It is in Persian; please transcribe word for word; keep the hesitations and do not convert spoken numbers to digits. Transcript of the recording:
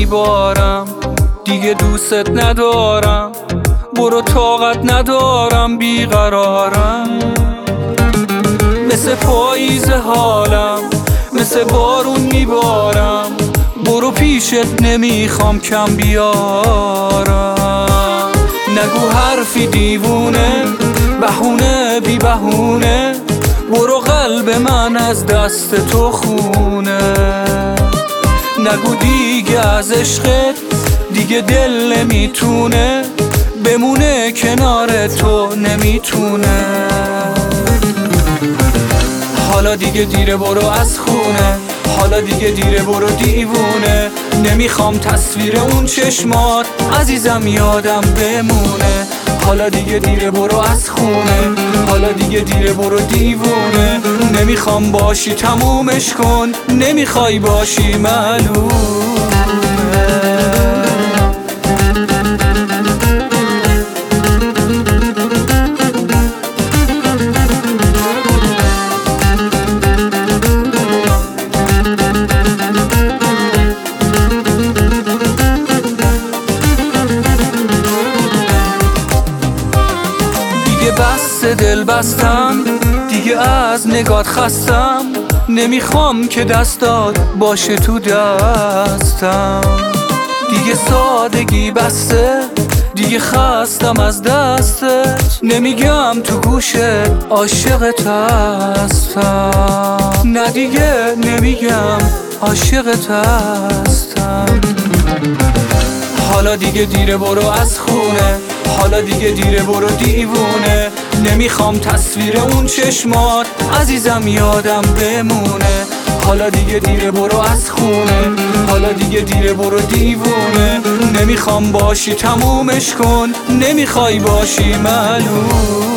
میبارم، دیگه دوست ندارم، برو طاقت ندارم، بیقرارم. مثل پاییز حالم، مثل بارون میبارم، برو پیشت نمیخوام کم بیارم. نگو حرفی دیوونه، بهونه بی بهونه، برو قلب من از دست تو خونه. نگو دیگه از عشقت دیگه دل نمیتونه، بمونه کنار تو نمیتونه. حالا دیگه دیره برو از خونه، حالا دیگه دیره برو دیوونه. نمیخوام تصویر اون چشمات عزیزم یادم بمونه. حالا دیگه دیره برو از خونه، حالا دیگه دیره برو دیوونه. نمیخوام باشی تمومش کن، نمیخوای باشی معلومه. بس دل بستم دیگه از نگات خستم، نمیخوام که دستات باشه تو دستم. دیگه سادگی بسته، دیگه خستم از دستت، نمیگم تو گوشت عاشقت هستم. نه دیگه نمیگم عاشقت هستم. حالا دیگه دیره برو از خونه، حالا دیگه دیره برو دیوونه. نمیخوام تصویر اون چشمات عزیزم یادم بمونه. حالا دیگه دیره برو از خونه، حالا دیگه دیره برو دیوونه. نمیخوام باشی تمومش کن، نمیخوای باشی معلوم.